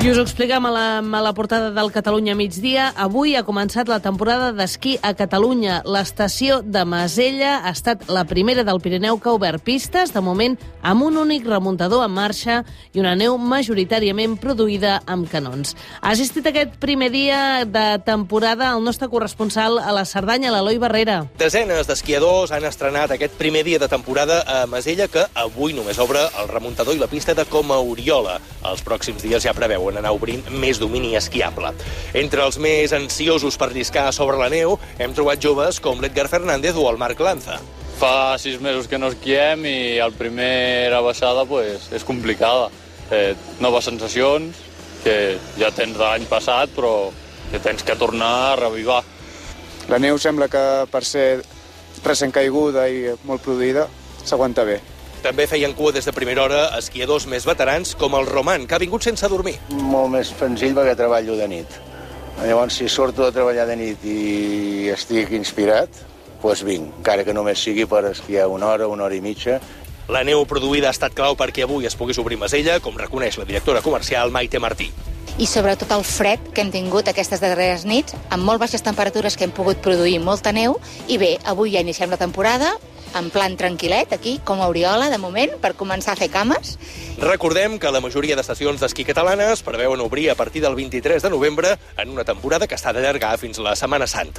I us ho expliquem a la portada del Catalunya Migdia. Avui ha començat la temporada d'esquí a Catalunya. L'estació de Masella ha estat la primera del Pirineu que ha obert pistes, de moment amb un únic remuntador en marxa i una neu majoritàriament produïda amb canons. Ha assistit aquest primer dia de temporada el nostre corresponsal a la Cerdanya, l'Eloi Barrera. Desenes d'esquiadors han estrenat aquest primer dia de temporada a Masella, que avui només obre el remuntador i la pista de Coma Oriola. Els pròxims dies ja preveuen anar obrint més domini esquiable. Entre els més ansiosos per lliscar sobre la neu hem trobat joves com l'Edgar Fernández o el Marc Lanza. Fa 6 mesos que no esquiem i la primera baixada és complicada. Noves sensacions, que ja tens de l'any passat, però que tens que tornar a revivar. La neu sembla que per ser recent caiguda i molt produïda s'aguanta bé. També feien cua des de primera hora esquiadors més veterans com el Roman, que ha vingut sense dormir. Molt més senzill perquè treballo de nit. Llavors, si surto de treballar de nit i estic inspirat, doncs vinc, encara que només sigui per esquiar una hora i mitja. La neu produïda ha estat clau perquè avui es pogués obrir Masella, com reconeix la directora comercial Maite Martí. I sobretot el fred que hem tingut aquestes darreres nits, amb molt baixes temperatures que hem pogut produir molta neu, i bé, avui ja iniciem la temporada, en plan tranquil·let, aquí, com a Oriola, de moment, per començar a fer cames. Recordem que la majoria d'estacions d'esquí catalanes preveuen obrir a partir del 23 de novembre en una temporada que està d'allargar fins la Setmana Santa.